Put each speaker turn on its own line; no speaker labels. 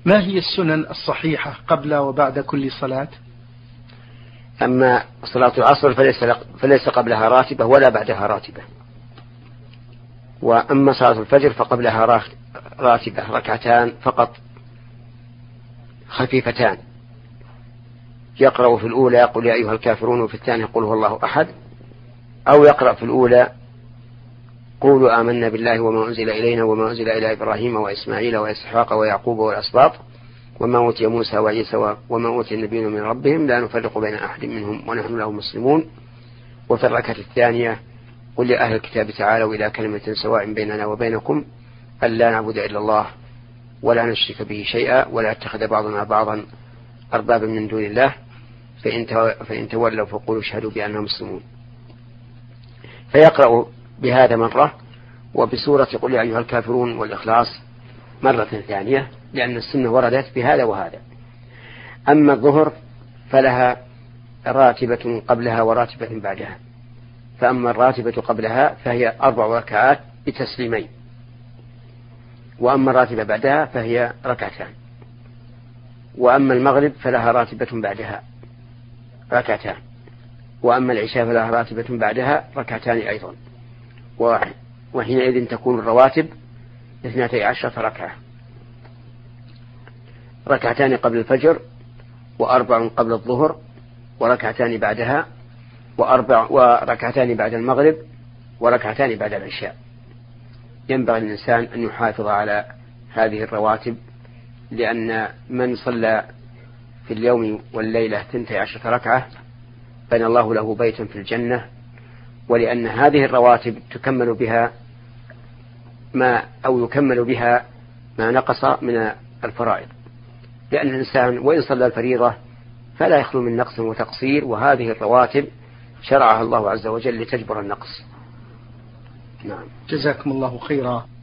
ما هي السنن الصحيحة قبل وبعد كل صلاة؟
أما صلاة العصر فليس قبلها راتبة ولا بعدها راتبة. وأما صلاة الفجر فقبلها راتبة ركعتان فقط خفيفتان، يقرأ في الأولى يقول يا أيها الكافرون، وفي الثانية يقول هو الله أحد، أو يقرأ في الأولى قولوا آمنا بالله وما أنزل إلينا وما أنزل إلى إبراهيم وإسماعيل وإسحاق ويعقوب والأسباط وما أوتي موسى وعيسى وما أوتي النبيون من ربهم لا نفرق بين أحد منهم ونحن له مسلمون. وفي الركعة الثانية قل يا أهل الكتاب تعالوا إلى كلمة سواء بيننا وبينكم ألا نعبد إلا الله ولا نشرك به شيئا ولا يتخذ بعضنا بعضا أربابا من دون الله فإن تولوا فقولوا اشهدوا بأننا مسلمون. فيقرأ بهذا مرة، وبسورة قل يا أيها الكافرون والإخلاص مرة ثانية، لأن السنة وردت بهذا وهذا. أما الظهر فلها راتبة قبلها وراتبة بعدها، فأما الراتبة قبلها فهي 4 ركعات بتسليمين، وأما الراتبة بعدها فهي ركعتان. وأما المغرب فلها راتبة بعدها ركعتان، وأما العشاء فلها راتبة بعدها ركعتان أيضا، وحينئذ تكون الرواتب 12 ركعة، ركعتان قبل الفجر 4 قبل الظهر وركعتان بعدها وركعتان بعد المغرب وركعتان بعد العشاء. ينبغي الإنسان أن يحافظ على هذه الرواتب، لأن من صلى في اليوم والليلة 12 ركعة بنى الله له بيتا في الجنة، ولأن هذه الرواتب يكمل بها ما نقص من الفرائض، لأن الإنسان وإن صلى الفريضة فلا يخلو من نقص وتقصير، وهذه الرواتب شرعها الله عز وجل لتجبر النقص. نعم.
جزاكم الله خيرا.